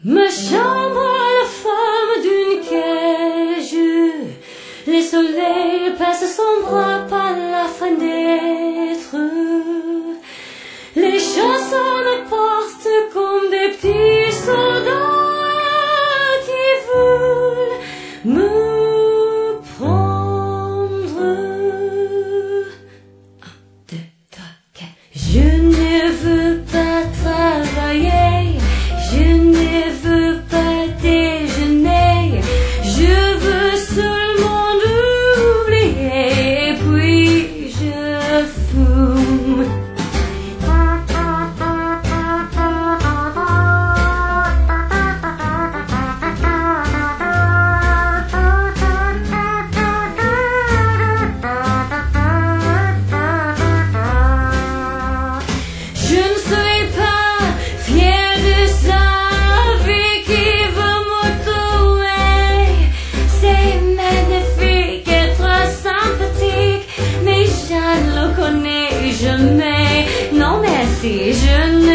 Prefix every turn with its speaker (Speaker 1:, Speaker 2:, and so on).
Speaker 1: Ma chambre a la forme d'une cage. Les soleils passent son bras par la fenêtre. Les chansons me portent comme des petits soldats qui veulent me prendre. 1, 2, 3, 4. Je ne veux pas travailler. Je ne veux pas déjeuner. Je veux seulement oublier. Et puis je fume. Je ne serai pas fière de sa vie qui veut me tuer. C'est magnifique, être sympathique, mais je ne le connais jamais. Non merci, je ne